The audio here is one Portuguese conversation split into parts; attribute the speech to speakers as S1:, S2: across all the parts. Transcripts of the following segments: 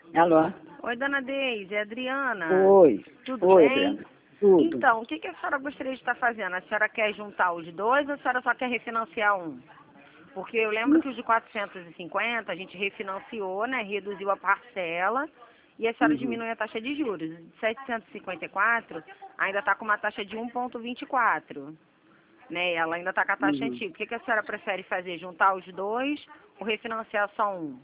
S1: Alô?
S2: Oi, dona Deise, é a Adriana.
S1: Oi.
S2: Tudo
S1: Oi,
S2: bem?
S1: Adriana. Tudo.
S2: Então, o que a senhora gostaria de estar fazendo? A senhora quer juntar os dois ou a senhora só quer refinanciar um? Porque eu lembro que os de 450 a gente refinanciou, né? Reduziu a parcela e a senhora diminuiu a taxa de juros. De 754 ainda está com uma taxa de 1,24, né? Ela ainda está com a taxa antiga. O que a senhora prefere fazer? Juntar os dois ou refinanciar só um?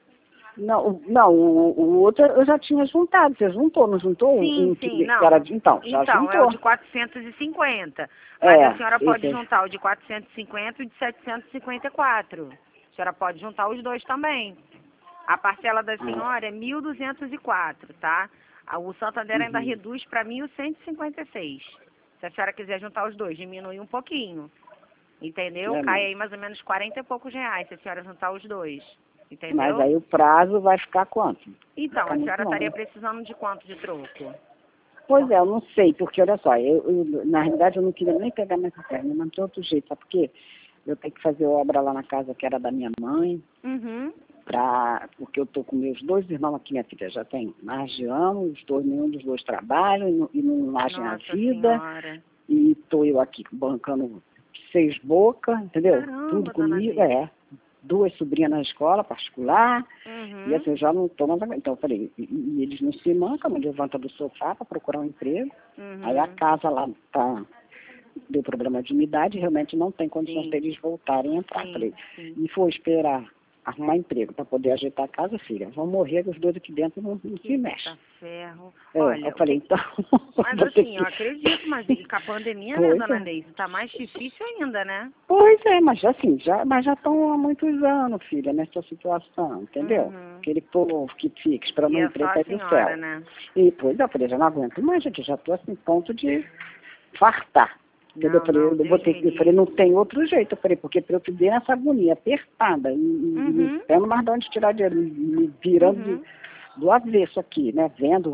S1: Não, o outro eu já tinha juntado. Você juntou, não juntou?
S2: Sim,
S1: Que
S2: sim, não.
S1: era então, já
S2: Então, é o
S1: juntou.
S2: de 450. Mas a senhora pode
S1: esse.
S2: juntar o de 450 e o de 754. A senhora pode juntar os dois também. A parcela da senhora é 1.204, tá? O Santander ainda reduz para 1.156. Se a senhora quiser juntar os dois, diminui um pouquinho. Entendeu? Cai aí mais ou menos 40 e poucos reais se a senhora juntar os dois. Entendeu?
S1: Mas aí o prazo vai ficar quanto?
S2: Então,
S1: Fica
S2: a
S1: muito
S2: senhora
S1: longo.
S2: estaria precisando de quanto de troco?
S1: Pois é, eu não sei, porque olha só, na realidade eu não queria nem pegar nessa perna, mas de outro jeito, sabe por quê? Eu tenho que fazer obra lá na casa que era da minha mãe, porque eu tô com meus dois irmãos aqui, minha filha já tem mais de ano, nenhum dos dois trabalham e não agem a
S2: Nossa
S1: vida,
S2: senhora.
S1: e tô eu aqui bancando 6 bocas, entendeu?
S2: Caramba,
S1: Tudo
S2: dona
S1: comigo,
S2: Deise.
S1: 2 sobrinhas na escola particular, e assim,
S2: Uhum.
S1: eu já não estou mais. Então eu falei, e eles não se mancam, me levanta do sofá para procurar um emprego. Aí a casa lá deu problema de umidade, realmente não tem condições
S2: Sim.
S1: deles voltarem a entrar.
S2: Sim,
S1: Falei,
S2: sim.
S1: e for esperar arrumar emprego para poder ajeitar a casa, filha, vão morrer os dois aqui dentro e não se mexem.
S2: Eita ferro.
S1: É,
S2: Olha,
S1: eu falei, então.
S2: mas
S1: vou ter
S2: assim,
S1: que.
S2: eu acredito, mas e com a pandemia, né,
S1: Pois
S2: dona
S1: é.
S2: Deise? Tá mais difícil ainda, né?
S1: Pois é, mas assim, mas já estão há muitos anos, filha, nessa situação, entendeu?
S2: Uhum.
S1: Aquele povo que fica esperando
S2: E
S1: um
S2: é só
S1: emprego
S2: a
S1: cair do
S2: senhora,
S1: céu.
S2: né?
S1: E pois eu falei, já não aguento mais, gente, já estou assim, ponto de fartar. Entendeu?
S2: Não, Deus me
S1: Eu falei,
S2: livre.
S1: não tem outro jeito. Eu falei, porque para eu pedir essa agonia apertada,
S2: Uhum.
S1: tendo mais de onde tirar dinheiro, me virando
S2: Uhum.
S1: do avesso aqui, né? Vendo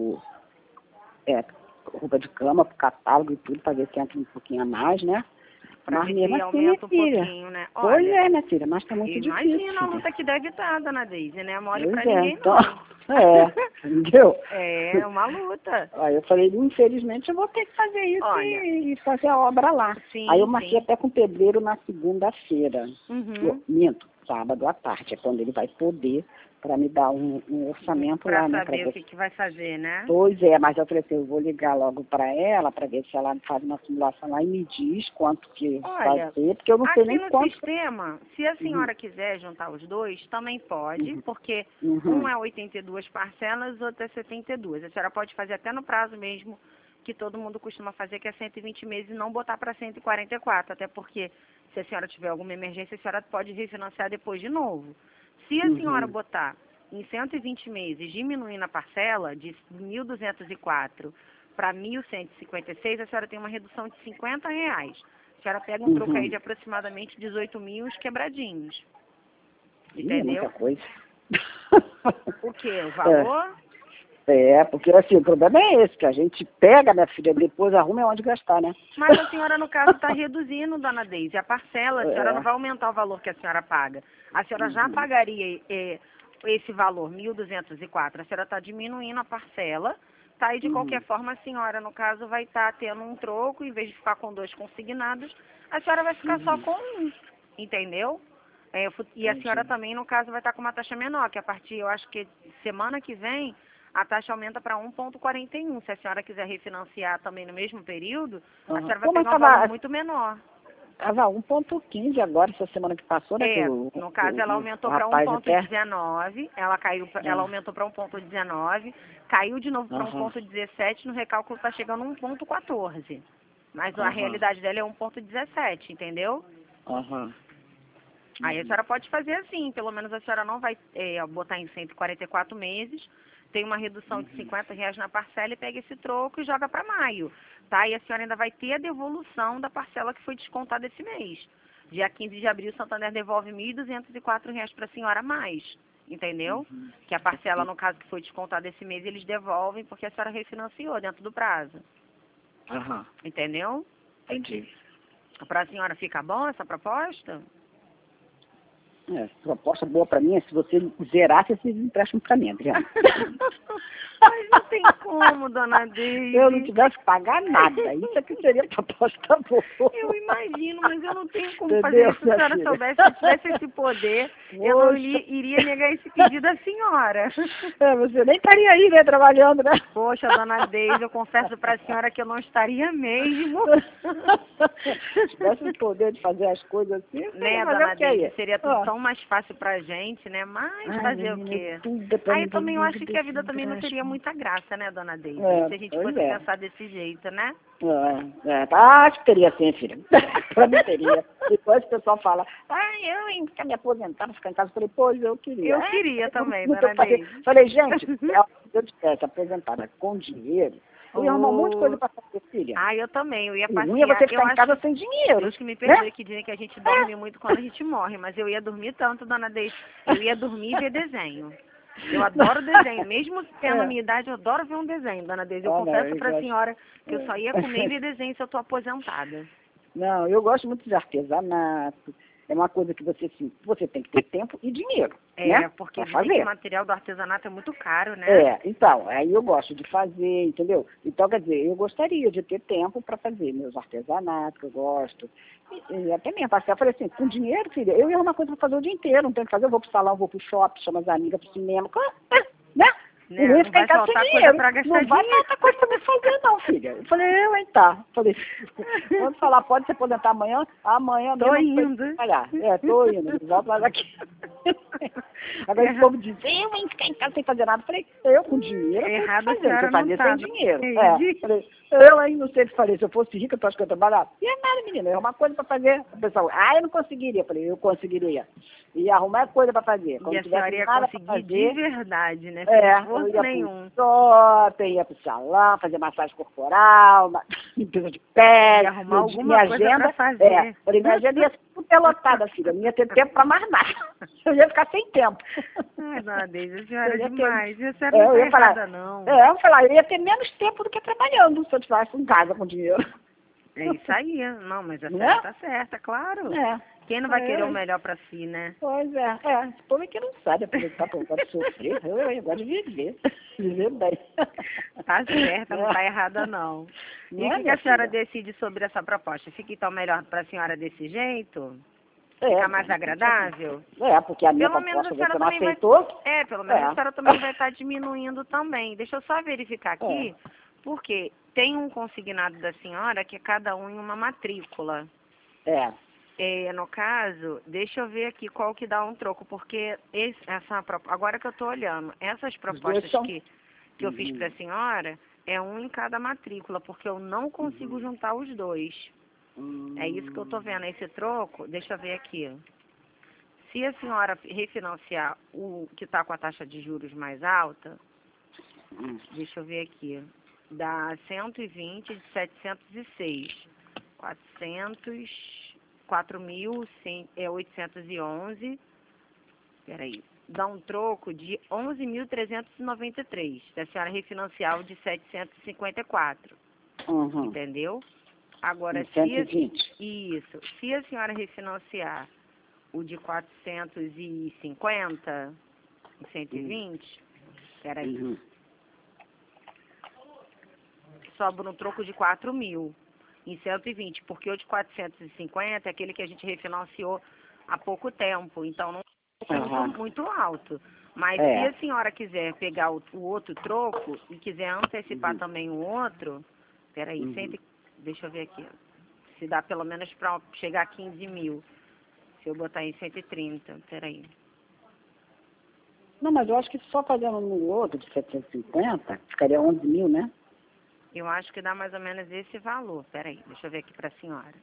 S1: roupa de cama, catálogo e tudo, para ver se entra um pouquinho a mais, né?
S2: Pra
S1: Mas
S2: ver
S1: mesmo
S2: se
S1: assim, minha
S2: aumenta um
S1: filha.
S2: pouquinho, né?
S1: Pois
S2: Olha,
S1: é, minha filha, mas tá muito difícil,
S2: imagina a
S1: filha.
S2: luta que deve estar, dona Deise, né? Mole
S1: Pois
S2: pra
S1: é,
S2: ninguém,
S1: então,
S2: não.
S1: entendeu?
S2: É uma luta.
S1: Aí eu falei, infelizmente eu vou ter que fazer isso
S2: Olha,
S1: e fazer a obra lá. Aí eu
S2: sim,
S1: marquei
S2: sim.
S1: até com o pedreiro na segunda-feira.
S2: Uhum.
S1: Minto, sábado à tarde, é quando ele vai poder para me dar um orçamento
S2: Pra
S1: lá, né? Para
S2: saber o
S1: ver.
S2: que vai fazer, né?
S1: Pois é, mas eu falei assim, eu vou ligar logo para ela para ver se ela faz uma simulação lá e me diz quanto que vai
S2: Olha,
S1: ser, porque eu não sei
S2: aqui
S1: nem
S2: no
S1: quanto.
S2: sistema, se a
S1: Uhum,
S2: senhora quiser juntar os dois, também pode, porque um
S1: uhum,
S2: é 82 parcelas, outro é 72. A senhora pode fazer até no prazo mesmo que todo mundo costuma fazer, que é 120 meses, e não botar para 144, até porque se a senhora tiver alguma emergência, a senhora pode refinanciar depois de novo. Se a senhora
S1: uhum.
S2: botar em 120 meses, diminuindo a parcela de 1.204 para 1.156, a senhora tem uma redução de R$ 50. A senhora pega um troco aí
S1: Uhum.
S2: de aproximadamente 18 mil os quebradinhos.
S1: Ih, é muita
S2: Entendeu?
S1: coisa.
S2: O quê? O valor?
S1: Porque assim, o problema é esse, que a gente pega, minha filha, depois arruma onde gastar, né?
S2: Mas a senhora, no caso, está reduzindo, dona Deise, a parcela. A senhora não
S1: É.
S2: vai aumentar o valor que a senhora paga. A senhora já
S1: Uhum.
S2: pagaria esse valor, 1.204. A senhora está diminuindo a parcela. Tá? E de qualquer
S1: Uhum.
S2: forma, a senhora, no caso, vai estar tendo um troco, em vez de ficar com 2 consignados, a senhora vai ficar só
S1: Uhum.
S2: com um. Entendeu? E a senhora
S1: Entendi.
S2: também, no caso, vai estar com uma taxa menor, que a partir, eu acho que semana que vem, a taxa aumenta para 1,41. Se a senhora quiser refinanciar também no mesmo período, a
S1: Uhum.
S2: senhora vai
S1: Pô, mas
S2: pegar um valor muito menor.
S1: tava 1,15 agora, essa semana que passou, né? Que
S2: No caso, ela
S1: o
S2: aumentou para
S1: rapaz até.
S2: 1,19, ela
S1: Ah,
S2: aumentou para 1,19, caiu de novo para
S1: Aham,
S2: 1,17, no recálculo está chegando a 1,14. Mas a
S1: aham,
S2: realidade dela é 1,17, entendeu?
S1: aham.
S2: Aí a
S1: Uhum.
S2: senhora pode fazer assim, pelo menos a senhora não vai botar em 144 meses, tem uma redução de R$ 50 na parcela e pega esse troco e joga para maio, tá? E a senhora ainda vai ter a devolução da parcela que foi descontada esse mês. Dia 15 de abril, o Santander devolve R$ 1.204 para a senhora a mais, entendeu? Que a parcela, no caso, que foi descontada esse mês, eles devolvem porque a senhora refinanciou dentro do prazo,
S1: Aham,
S2: entendeu?
S1: entendi.
S2: Para a senhora fica bom essa proposta?
S1: Proposta boa para mim é se você zerasse esses empréstimos para mim, Adriana.
S2: Mas não tem como, dona Deise.
S1: Eu não tivesse que pagar nada. Isso aqui seria proposta boa.
S2: Eu imagino, mas eu não tenho como
S1: Entendeu,
S2: fazer isso. Se a
S1: minha
S2: senhora
S1: filha?
S2: soubesse, se eu tivesse esse poder, eu não iria negar esse pedido à senhora.
S1: Você nem estaria aí, né, trabalhando, né?
S2: Poxa, dona Deise, eu confesso para a senhora que eu não estaria mesmo.
S1: Se tivesse o poder de fazer as coisas assim,
S2: né, dona Deise, seria tudo tão mais fácil pra gente, né? Mas fazer o quê? Aí também eu acho que a vida também não teria muita graça, né, dona Deise? Se a gente fosse pensar desse jeito, né?
S1: Acho que teria sim, filha. Pra mim teria. Depois o pessoal fala, eu quero me aposentar, ficar em casa. Eu falei, pois eu queria.
S2: Eu queria também, dona Deise.
S1: Falei, gente, se eu tivesse aposentada com dinheiro, eu ia arrumar um monte de coisa pra fazer, filha.
S2: Eu também, eu ia passear.
S1: Não ia você ficar em casa sem dinheiro.
S2: Deus que me perdoe, que dizem que a gente dorme muito quando a gente morre, mas eu ia dormir tanto, dona Deise. Eu ia dormir e ver desenho. Eu adoro desenho, mesmo tendo a minha idade, eu adoro ver um desenho, dona Deise. Eu confesso para a senhora que eu só ia comer e ver desenho se eu estou aposentada.
S1: Não, eu gosto muito de artesanato. É uma coisa que você tem que ter tempo e dinheiro, né?
S2: Porque dizem que o material do artesanato é muito caro, né?
S1: Então, aí eu gosto de fazer, entendeu? Então, quer dizer, eu gostaria de ter tempo para fazer meus artesanatos, que eu gosto. E até mesmo, eu falei assim, com dinheiro, filha, eu ia arrumar coisa para fazer o dia inteiro, não tenho que fazer, eu vou pro salão, vou pro shopping, chamo as amigas pro cinema, né?
S2: Não vai faltar coisa para gastar dinheiro.
S1: Não vai faltar coisa para me fazer, não, filha. Eu falei, tá. Falei, vamos falar, pode se aposentar amanhã? Amanhã
S2: tô indo.
S1: Tô indo, volto mais aqui. Agora esse povo diz, eu vim ficar em casa sem fazer nada. Eu falei, eu com dinheiro,
S2: errado
S1: eu fazer sem dinheiro. Falei, eu aí não sei o que falei, se eu fosse rica, tu acha que eu trabalhava? E é nada, menina, é uma coisa para fazer. O pessoal, eu não conseguiria. Eu falei, eu conseguiria. Ia arrumar coisa para fazer.
S2: E a senhora ia conseguir de verdade, né?
S1: Eu ia nenhum. Ia pro salão, fazer massagem corporal, limpeza de pele,
S2: arrumar alguma coisa para fazer.
S1: Falei, minha agenda ia ser tudo lotada, filha. Não ia ter tempo para mais nada. Eu ia ficar sem tempo.
S2: Ai, dona Deise, a senhora é demais. A senhora não tá errada, não.
S1: Eu ia ter menos tempo do que trabalhando, se eu estivesse em casa com dinheiro.
S2: É isso aí. Não, mas a senhora tá certa, claro. Quem não vai querer o melhor para si, né?
S1: Pois é. Esse povo é que não sabe aproveitar para sofrer. Eu gosto de viver. Viver bem.
S2: Tá certa, não tá errada, não. E o que a senhora decide sobre essa proposta? Fica então melhor para a senhora desse jeito? Fica mais agradável?
S1: Porque a minha proposta você não aceitou.
S2: Pelo menos a senhora também vai estar diminuindo também. Deixa eu só verificar aqui, porque tem um consignado da senhora que é cada um em uma matrícula. No caso, deixa eu ver aqui qual que dá um troco, porque agora que eu estou olhando, essas propostas que eu fiz para a senhora, é um em cada matrícula, porque eu não consigo juntar os dois. É isso que eu estou vendo, esse troco, deixa eu ver aqui. Se a senhora refinanciar o que está com a taxa de juros mais alta, deixa eu ver aqui, dá 120 de 706, 4.811, peraí, dá um troco de 11.393, se a senhora refinanciar o de 754, entendeu? Agora, se a senhora refinanciar o de 450, 120, peraí, sobra um troco de 4.000. Em 120, porque o de 450 é aquele que a gente refinanciou há pouco tempo, então não é muito alto. Mas se a senhora quiser pegar o outro troco e quiser antecipar também o outro, peraí, deixa eu ver aqui, se dá pelo menos para chegar a 15.000, se eu botar em 130, peraí.
S1: Não, mas eu acho que só fazendo no outro de 750, ficaria 11.000, né?
S2: Eu acho que dá mais ou menos esse valor. Peraí, deixa eu ver aqui para a senhora.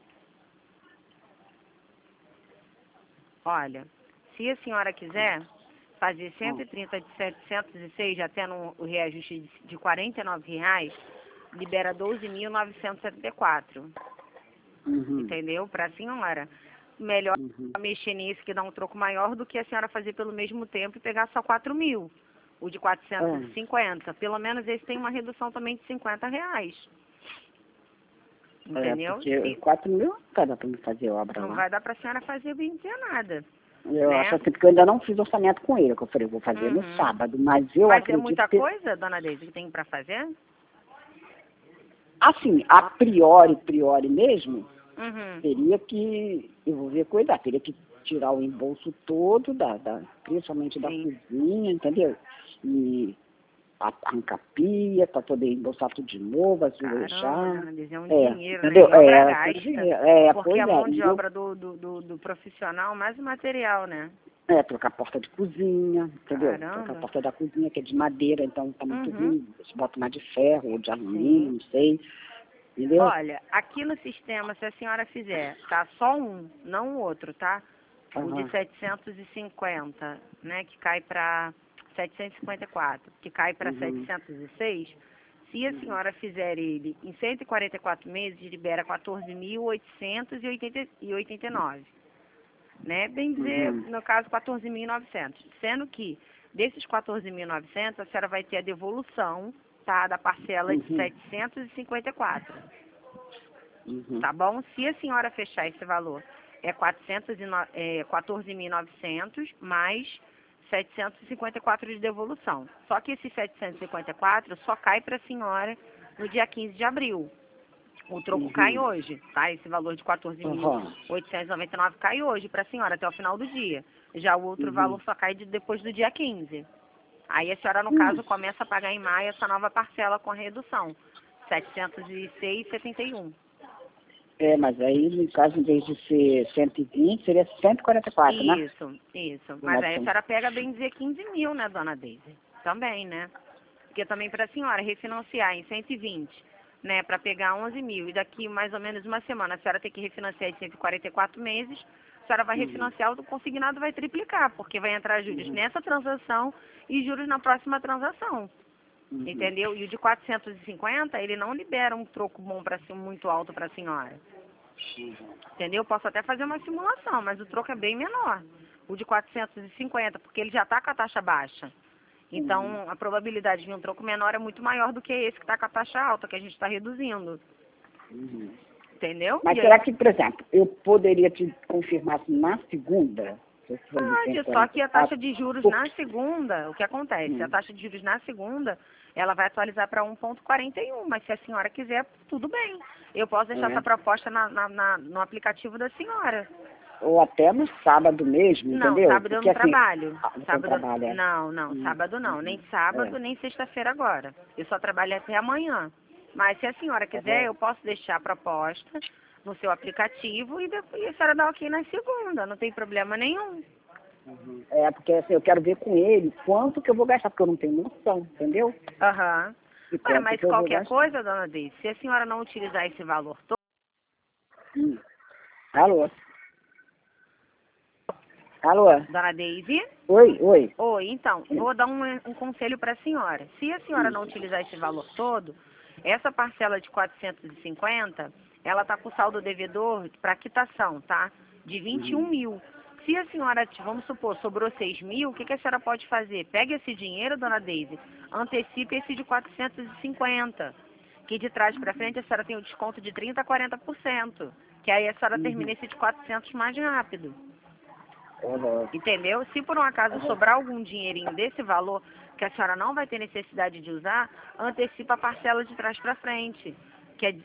S2: Olha, se a senhora quiser fazer 130 de 706, já tendo o reajuste de R$ 49, libera 12.974. Entendeu? Para a senhora. Melhor mexer nisso, que dá um troco maior do que a senhora fazer pelo mesmo tempo e pegar só 4.000. O de 450. Pelo menos esse tem uma redução também de R$50. Entendeu?
S1: Porque 4.000 não vai dar para me fazer obra
S2: não
S1: lá.
S2: Vai dar para a senhora fazer bem dizer nada.
S1: Eu acho assim, porque eu ainda não fiz orçamento com ele, que eu falei, vou fazer no sábado, mas eu
S2: Mas
S1: acredito
S2: é muita
S1: que...
S2: coisa, dona Deise, que tem para fazer?
S1: Assim, a priori mesmo, teria que, eu vou ver cuidar, teria que tirar o embolso todo, principalmente da cozinha, entendeu? E arrancar a pia, para poder embolsar tudo de novo, azulejar.
S2: Dona Deise, é um dinheiro,
S1: entendeu?
S2: né? E obra gasta. Porque
S1: pois
S2: a mão de obra do profissional, mais o material, né?
S1: Trocar a porta de cozinha, entendeu? Trocar a porta da cozinha, que é de madeira, então tá muito ruim. Você bota mais de ferro ou de alumínio, não sei. Entendeu?
S2: Olha, aqui no sistema, se a senhora fizer, tá? Só um, não o outro, tá? O de 750, né? Que cai para 754, que cai para 706. Se a senhora fizer ele em 144 meses, libera 14.889. Né? Bem dizer, no caso, 14.900. Sendo que, desses 14.900, a senhora vai ter a devolução, tá? Da parcela de 754. Tá bom? Se a senhora fechar esse valor, é 14.900 mais 754 de devolução. Só que esse 754 só cai para a senhora no dia 15 de abril. O troco cai hoje, tá? Esse valor de 14.899 cai hoje para a senhora até o final do dia. Já o outro valor só cai depois do dia 15. Aí a senhora, no caso, começa a pagar em maio essa nova parcela com a redução. 706,71.
S1: Mas aí, no caso, em vez de ser 120, seria 144, né?
S2: Isso. Mas aí a senhora pega, bem dizer, 15 mil, né, dona Deise? Também, né? Porque também para a senhora refinanciar em 120, né, para pegar 11 mil, e daqui mais ou menos uma semana a senhora tem que refinanciar em 144 meses, a senhora vai refinanciar, o consignado vai triplicar, porque vai entrar juros nessa transação e juros na próxima transação. Entendeu? E o de 450, ele não libera um troco bom para ser muito alto para a senhora. Entendeu? Posso até fazer uma simulação, mas o troco é bem menor. O de 450, porque ele já está com a taxa baixa. Então, a probabilidade de vir um troco menor é muito maior do que esse que está com a taxa alta, que a gente está reduzindo. Entendeu?
S1: Mas será que, por exemplo, eu poderia te confirmar na segunda?
S2: Pode, só que a taxa de juros na segunda, o que acontece? A taxa de juros na segunda, ela vai atualizar para 1,41, mas se a senhora quiser, tudo bem. Eu posso deixar essa proposta no aplicativo da senhora.
S1: Ou até no sábado mesmo, entendeu?
S2: Não, sábado eu não trabalho. Sábado,
S1: não,
S2: sábado não. Nem sábado, nem sexta-feira agora. Eu só trabalho até amanhã. Mas se a senhora quiser, eu posso deixar a proposta no seu aplicativo e depois a senhora dá ok na segunda, não tem problema nenhum.
S1: Porque assim, eu quero ver com ele quanto que eu vou gastar, porque eu não tenho noção, entendeu?
S2: Mas qualquer coisa, dona Deise, se a senhora não utilizar esse valor todo...
S1: Alô? Alô?
S2: Dona Deise?
S1: Oi.
S2: Oi, então, vou dar um conselho para a senhora. Se a senhora não utilizar esse valor todo, essa parcela de 450, ela está com o saldo devedor para quitação, tá? De 21 mil. Se a senhora, vamos supor, sobrou 6 mil, o que a senhora pode fazer? Pegue esse dinheiro, dona Deise, antecipe esse de 450, que de trás para frente a senhora tem o desconto de 30% a 40%, que aí a senhora termina esse de 400 mais rápido. Entendeu? Se por um acaso sobrar algum dinheirinho desse valor que a senhora não vai ter necessidade de usar, antecipa a parcela de trás para frente, que é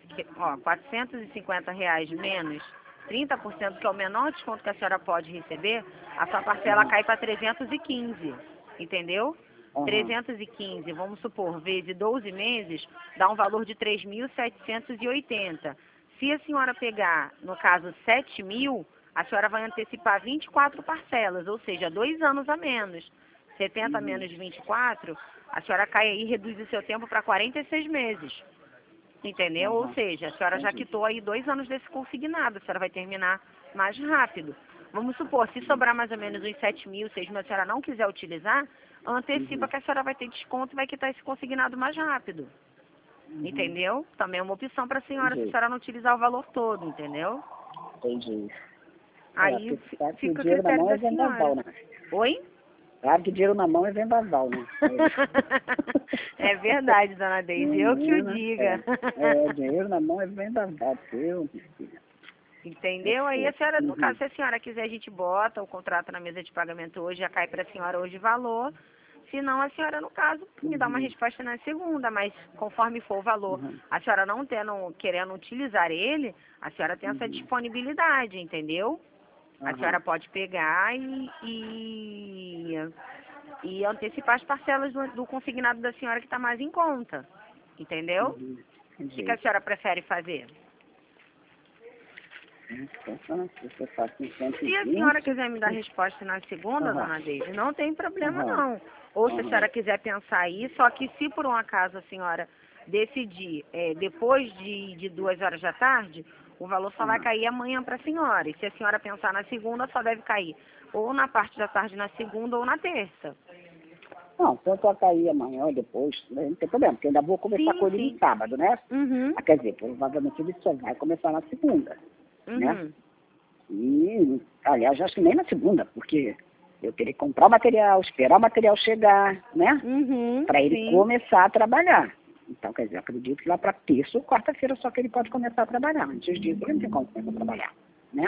S2: R$450 menos 30%, que é o menor desconto que a senhora pode receber, a sua parcela cai para 315, entendeu? 315, vamos supor, vezes 12 meses, dá um valor de 3.780. Se a senhora pegar, no caso, 7 mil, a senhora vai antecipar 24 parcelas, ou seja, 2 anos a menos. 70 menos 24, a senhora cai aí e reduz o seu tempo para 46 meses. Entendeu? Ou seja, a senhora já quitou aí 2 anos desse consignado, a senhora vai terminar mais rápido. Vamos supor, se sobrar mais ou menos uns 7 mil, 6 mil, a senhora não quiser utilizar, antecipa que a senhora vai ter desconto e vai quitar esse consignado mais rápido. Entendeu? Também é uma opção para a senhora se a senhora não utilizar o valor todo, entendeu?
S1: Entendi.
S2: Aí fica o critério da senhora.
S1: Né?
S2: Oi?
S1: Claro que dinheiro na mão é vendaval, né?
S2: É verdade, dona Deise, eu que o diga.
S1: Dinheiro na mão é vendaval,
S2: Entendeu? Aí a senhora, no caso, se a senhora quiser, a gente bota o contrato na mesa de pagamento hoje, já cai para a senhora hoje o valor. Se não, a senhora, no caso, me dá uma resposta na segunda, mas conforme for o valor, a senhora não querendo utilizar ele, a senhora tem essa disponibilidade, entendeu? A senhora pode pegar e antecipar as parcelas do consignado da senhora que está mais em conta, entendeu? O que a senhora prefere fazer? Se a senhora quiser me dar resposta na segunda, dona Deise, não tem problema não. Ou se a senhora quiser pensar aí, só que se por um acaso a senhora decidir depois de 2 horas da tarde, o valor só vai cair amanhã para a senhora. E se a senhora pensar na segunda, só deve cair ou na parte da tarde na segunda ou na terça.
S1: Não, tanto vai cair amanhã ou depois, não tem problema, porque eu ainda vou começar com ele no sábado, né? Quer dizer, provavelmente ele só vai começar na segunda, né? E, aliás, acho que nem na segunda, porque eu teria que comprar o material, esperar o material chegar, né? Para ele começar a trabalhar. Então, quer dizer, eu acredito que lá para terça ou quarta-feira só que ele pode começar a trabalhar. Antes disso, ele não tem como começar a trabalhar, né?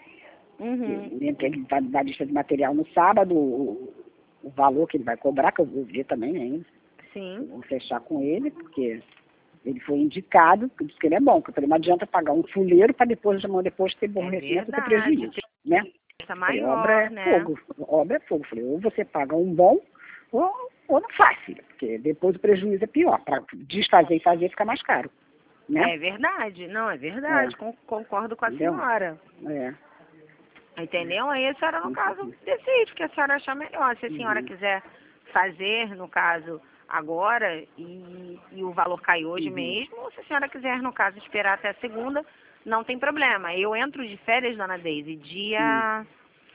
S1: Ele vai dar a lista de material no sábado, o valor que ele vai cobrar, que eu vou ver também ainda. Eu vou fechar com ele, porque ele foi indicado, porque diz que ele é bom. Porque não adianta pagar um fuleiro para depois ter aborrecimento e ter prejuízo, né?
S2: Maior,
S1: Obra é fogo. Falei, ou você paga um bom, ou não faz, filha, porque depois o prejuízo é pior. Para desfazer e fazer fica mais caro, né?
S2: É verdade, não, é verdade. Concordo com a senhora. Entendeu? Aí a senhora, no caso, decide o que a senhora achar melhor. Se a senhora quiser fazer, no caso, agora e o valor cai hoje mesmo, ou se a senhora quiser, no caso, esperar até a segunda, não tem problema. Eu entro de férias, dona Deise, dia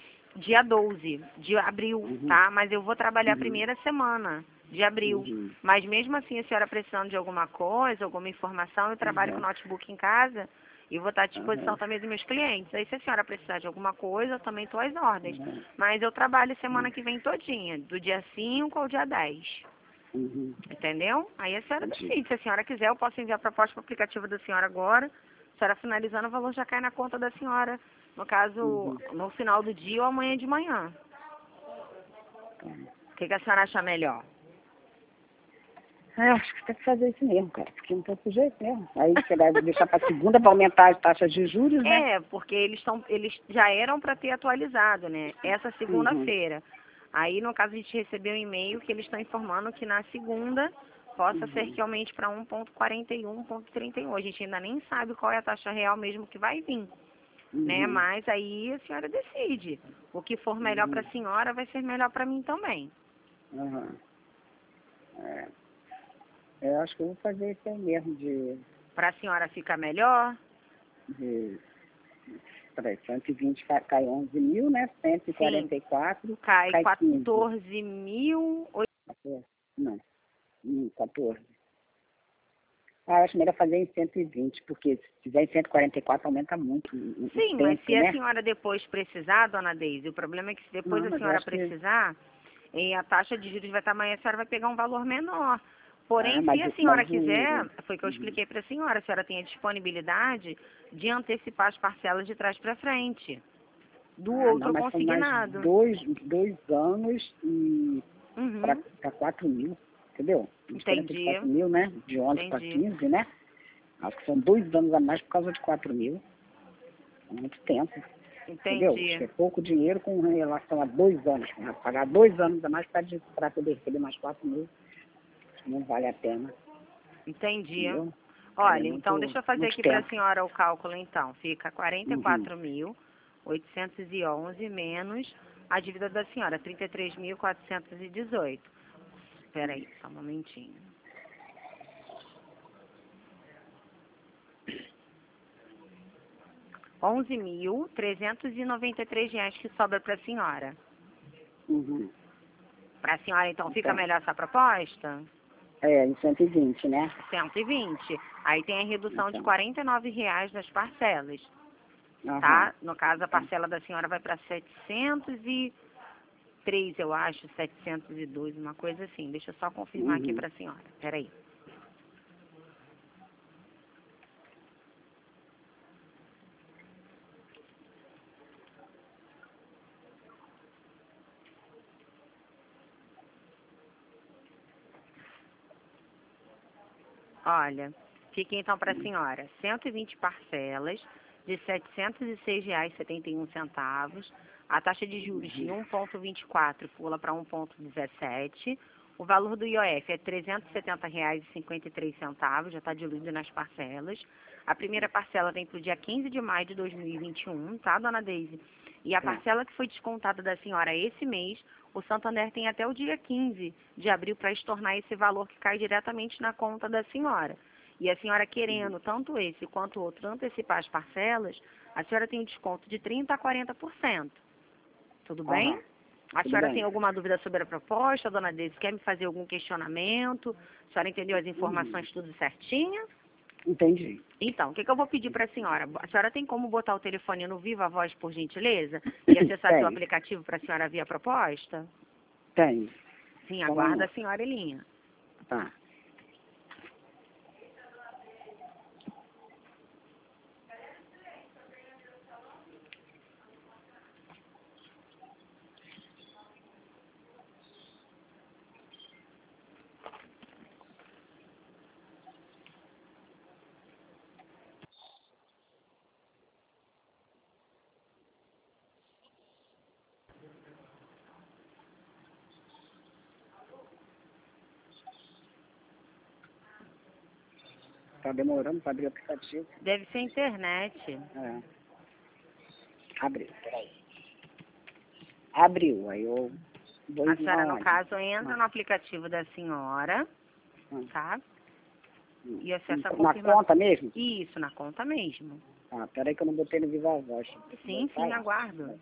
S2: 12 de abril, tá? Mas eu vou trabalhar a primeira semana de abril. Mas mesmo assim, a senhora precisando de alguma coisa, alguma informação, eu trabalho com notebook em casa e vou estar à disposição também dos meus clientes. Aí se a senhora precisar de alguma coisa, eu também estou às ordens. Mas eu trabalho semana que vem todinha, do dia 5 ao dia 10. Entendeu? Aí a senhora decide. Se a senhora quiser, eu posso enviar a proposta para o aplicativo da senhora agora. A senhora finalizando, o valor já cai na conta da senhora. No caso, no final do dia ou amanhã de manhã. O que a senhora acha melhor?
S1: Acho que tem que fazer isso mesmo, cara, porque não tem jeito mesmo. Aí você vai deixar para segunda para aumentar as taxas de juros, né?
S2: Porque eles já eram para ter atualizado, né? Essa segunda-feira. Aí, no caso, a gente recebeu um e-mail que eles estão informando que na segunda possa ser que aumente para 1,41, 1,31. A gente ainda nem sabe qual é a taxa real mesmo que vai vir, né? Mas aí a senhora decide. O que for melhor para a senhora vai ser melhor para mim também.
S1: Eu acho que eu vou fazer isso aí mesmo
S2: Para a senhora ficar melhor?
S1: Peraí, 120 cai 11 mil, né? 144
S2: cai 14 mil...
S1: Não, 14. Eu acho melhor fazer em 120, porque se fizer em 144 aumenta muito o tempo,
S2: mas se
S1: né?
S2: a senhora depois precisar, dona Deise, o problema é que se depois a senhora precisar, a taxa de juros vai estar maior, a senhora vai pegar um valor menor. Porém, se a senhora quiser, foi o que eu expliquei para a senhora tem a disponibilidade de antecipar as parcelas de trás para frente do outro consignado.
S1: Mais 2 anos e para 4 mil, entendeu?
S2: Entendi.
S1: 4 mil, né? De 11 para 15, né? Acho que são 2 anos a mais por causa de 4 mil. Muito tempo. Entendeu? Acho que é pouco dinheiro com relação a 2 anos. Né? Pagar 2 anos a mais para poder receber mais 4 mil. Não vale a pena.
S2: Entendi. Entendeu? Olha, então deixa eu fazer aqui para a senhora o cálculo, então. Fica 44.811 menos a dívida da senhora, 33.418. Espera aí, só um momentinho. R$11.393 que sobra para a senhora. Para a senhora, então, fica melhor essa proposta?
S1: Em 120, né?
S2: 120. Aí tem a redução de R$49 das parcelas. Tá? No caso, a parcela da senhora vai para 703, eu acho, 702, uma coisa assim. Deixa eu só confirmar aqui para a senhora. Peraí. Olha, fica então para a senhora 120 parcelas de R$ 706,71. A taxa de juros de 1,24 pula para 1,17. O valor do IOF é R$ 370,53, já está diluído nas parcelas. A primeira parcela vem para o dia 15 de maio de 2021, tá, dona Deise? E a parcela que foi descontada da senhora esse mês, o Santander tem até o dia 15 de abril para estornar esse valor que cai diretamente na conta da senhora. E a senhora querendo tanto esse quanto o outro antecipar as parcelas, a senhora tem um desconto de 30% a 40%. Tudo bem? A senhora tem alguma dúvida sobre a proposta, dona Deise? Quer me fazer algum questionamento? A senhora entendeu as informações tudo certinho?
S1: Entendi.
S2: Então, o que eu vou pedir para a senhora? A senhora tem como botar o telefone no Viva Voz, por gentileza? E acessar seu aplicativo para a senhora ver a proposta?
S1: Tem.
S2: Sim, aguarda a senhora em linha.
S1: Tá. Tá demorando para abrir o aplicativo.
S2: Deve ser internet.
S1: É. Abriu, peraí. Abriu, aí eu vou...
S2: A senhora, no caso, entra no aplicativo da senhora, tá? E acessa a confirmação.
S1: Na conta mesmo?
S2: Isso, na conta mesmo.
S1: Ah, peraí que eu não botei no Viva Voz.
S2: Sim, aguardo.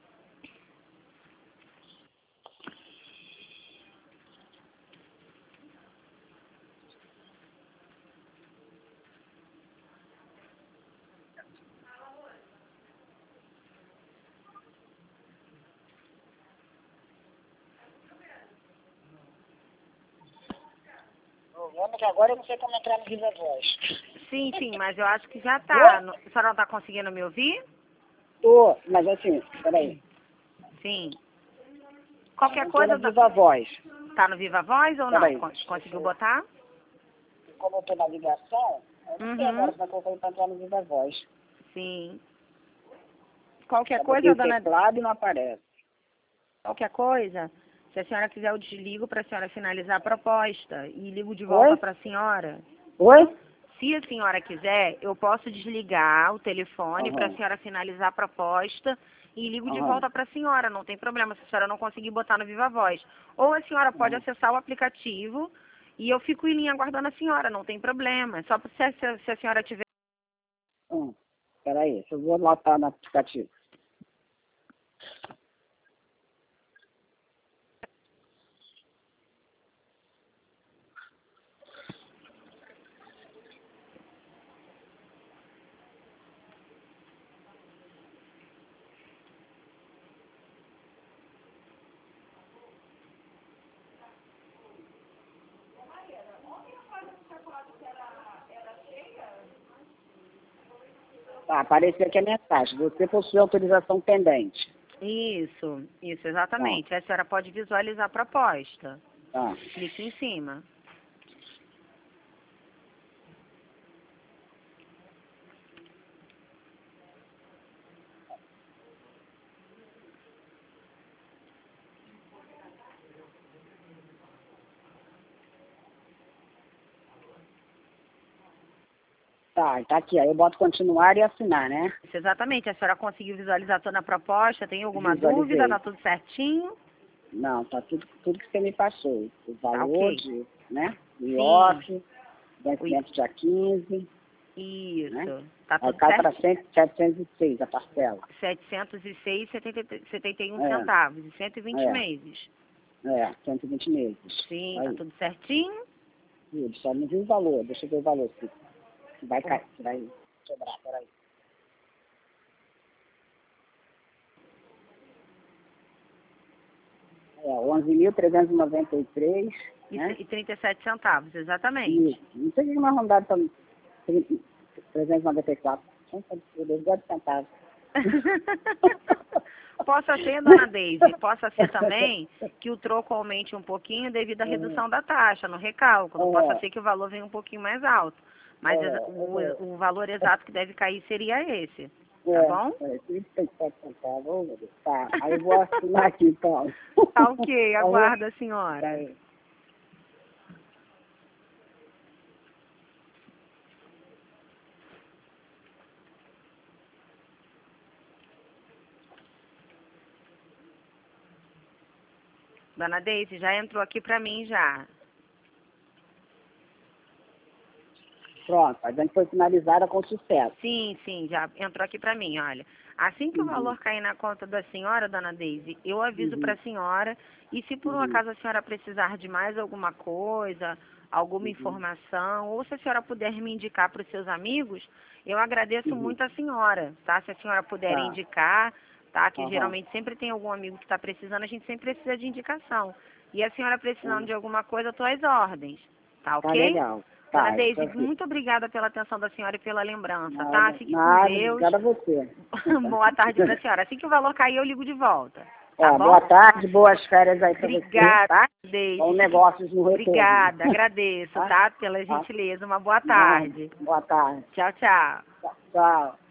S1: Vamos que agora eu não sei como entrar no Viva Voz.
S2: Sim, mas eu acho que já tá. A senhora não está conseguindo me ouvir?
S1: Tô, mas assim, peraí.
S2: Sim. Qualquer coisa...
S1: no Viva Voz.
S2: Tá no Viva Voz ou não?
S1: Peraí.
S2: Conseguiu botar?
S1: Como eu tô na ligação, eu não sei agora como é que eu vou entrar no Viva Voz.
S2: Sim. Qualquer coisa, dona...
S1: teclado e não aparece.
S2: Qualquer coisa, se a senhora quiser, eu desligo para a senhora finalizar a proposta e ligo de volta para a senhora.
S1: Oi?
S2: Se a senhora quiser, eu posso desligar o telefone para a senhora finalizar a proposta e ligo de volta para a senhora. Não tem problema se a senhora não conseguir botar no Viva Voz. Ou a senhora pode acessar o aplicativo e eu fico em linha aguardando a senhora. Não tem problema. Só se a senhora tiver...
S1: Peraí, eu vou lá no aplicativo. Tá, apareceu aqui a mensagem. Você possui autorização pendente.
S2: Isso, exatamente. A senhora pode visualizar a proposta. Clique em cima.
S1: Tá aqui. Aí eu boto continuar e assinar, né?
S2: Isso, exatamente. A senhora conseguiu visualizar toda a proposta? Tem alguma dúvida? Tá tudo certinho?
S1: Não, tá tudo que você me passou. O valor né? O IOF, vencimento dia 15.
S2: Isso.
S1: Né?
S2: Tá tudo
S1: certo. Aí cai para 706 a parcela.
S2: 706,71 centavos. E 120 meses.
S1: 120 meses.
S2: Sim, tá tudo certinho?
S1: Tudo, só não viu o valor. Deixa eu ver o valor aqui. Vai cair, vai sobrar, peraí. É, 11.393,
S2: né? E 37 centavos, exatamente.
S1: Isso. Não sei o que mais arredondado para 394. Meu Deus, 10 centavos.
S2: Possa ser, dona Deise, possa ser também que o troco aumente um pouquinho devido à redução da taxa no recálculo. Possa ser que o valor venha um pouquinho mais alto. Mas o valor exato que deve cair seria esse. Tá bom?
S1: Tá, aí eu vou assinar aqui, então.
S2: Tá ok, aguardo a senhora. Dona Deise, já entrou aqui pra mim já.
S1: Pronto, a gente foi finalizada com sucesso.
S2: Sim, sim, já entrou aqui pra mim, olha. Assim que o valor cair na conta da senhora, dona Deise, eu aviso pra senhora. E se por um acaso a senhora precisar de mais alguma coisa, alguma informação, ou se a senhora puder me indicar para os seus amigos, eu agradeço muito a senhora, tá? Se a senhora puder indicar, tá? Que geralmente sempre tem algum amigo que está precisando, a gente sempre precisa de indicação. E a senhora precisando de alguma coisa, eu tô às ordens, tá ok?
S1: Tá legal.
S2: Dona
S1: Tá,
S2: Deise, muito obrigada pela atenção da senhora e pela lembrança,
S1: nada,
S2: tá? Fique
S1: nada,
S2: com Deus.
S1: obrigada a você.
S2: Boa tarde pra senhora. Assim que o valor cair, eu ligo de volta. Tá bom?
S1: Boa tarde, boas férias aí pra
S2: Obrigada,
S1: você, tá?
S2: Deise.
S1: Bom negócios no retorno.
S2: Obrigada, agradeço, tá? Pela gentileza. Uma boa tarde.
S1: Boa tarde.
S2: Tchau, tchau.
S1: Tchau.